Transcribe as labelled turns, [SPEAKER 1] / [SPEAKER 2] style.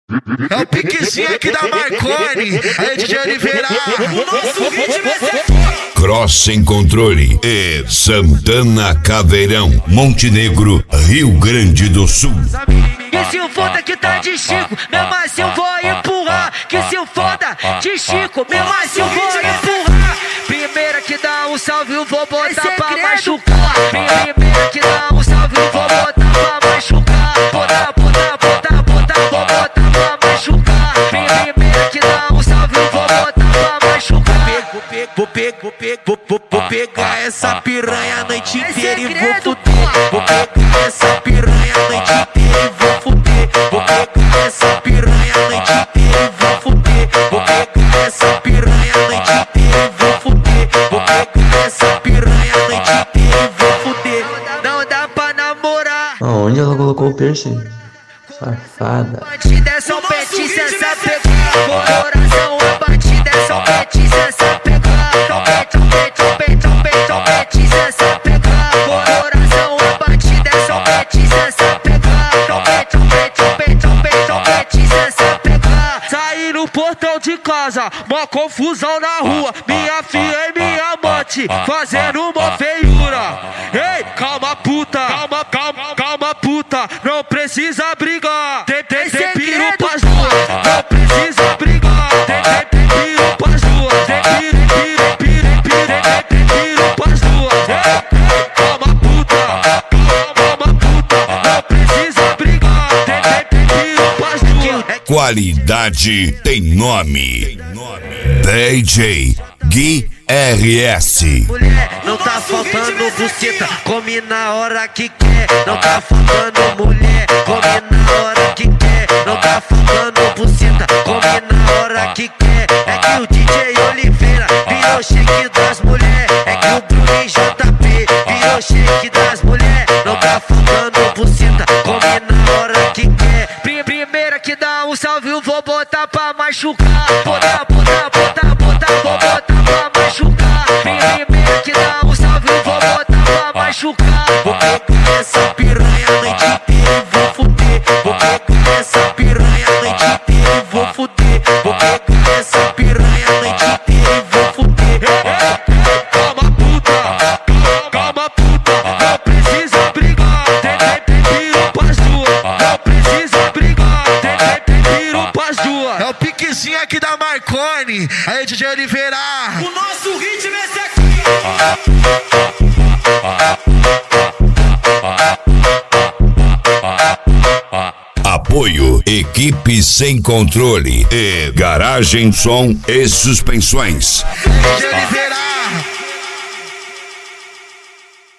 [SPEAKER 1] É o piquezinho aqui da Marconi, aí DJ Oliveira.
[SPEAKER 2] O nosso ritmo é ser
[SPEAKER 3] Cross Sem Controle e Santana Caveirão, Montenegro, Rio Grande do Sul.
[SPEAKER 4] Que se o foda que tá de Chico, mesmo assim eu vou empurrar. Que se o foda de Chico, mesmo assim eu vou empurrar. Primeira que dá um salve eu vou botar pra machucar. Primeira que dá um salve eu vou botar pra machucar. Botar, vou botar pra machucar. Primeira que dá um salve eu vou botar pra machucar.
[SPEAKER 2] Vou pegar essa piranha a noite inteira e vou fuder. Vou pegar essa piranha a noite inteira e vou fuder. Vou pegar essa piranha a noite inteira e vou fuder. Vou pegar essa piranha a noite inteira e vou fuder. Vou pegar essa piranha a noite inteira e vou fuder.
[SPEAKER 4] Não dá pra namorar.
[SPEAKER 5] Aonde ela colocou o piercing? Safada.
[SPEAKER 4] Batida é só petice, essa pegar. Coração a batida é só petice, essa pegar. Petice, essa pegar. Coração a batida é só petice, essa pegar. Petice, essa pegar. Saí no portão de casa, mó confusão na rua. Minha filha e minha amante fazendo mó feiura. Ei, calma puta, calma puta. Não precisa brigar, tem piro pras duas. Não precisa brigar, tem piro pras duas. Tem piro pras duas. Ei, calma puta, não precisa brigar, tem piro pras duas.
[SPEAKER 3] Qualidade tem nome. DJ Gui RS.
[SPEAKER 4] Mulher, não tá faltando buceta, come na hora que quer. Não tá faltando mulher, come na hora que quer. Não tá faltando buceta, come na hora que quer. É que o DJ Oliveira virou shake das mulheres. É que o Bruno JP virou shake das mulheres. Não tá faltando buceta, come na hora que quer. Primeira que dá um salve eu vou botar pra machucar. Botar, vou botar pra machucar. Primeira que dá um salve eu vou botar pra machucar.
[SPEAKER 2] Vou pegar essa piranha a noite inteira e vou fuder. Vou pegar essa piranha a noite inteira e vou fuder. Vou pegar essa piranha a noite inteira e vou fuder.
[SPEAKER 4] Calma puta, não precisa brigar. Tem piro pras duas. Não precisa brigar, tem piro pras duas.
[SPEAKER 1] É o piquezinho aqui da Marconi, aí DJ Oliveira.
[SPEAKER 2] O nosso ritmo é esse aqui.
[SPEAKER 3] Apoio Equipe Sem Controle e Garagem Som e Suspensões.
[SPEAKER 1] DJ Oliveira.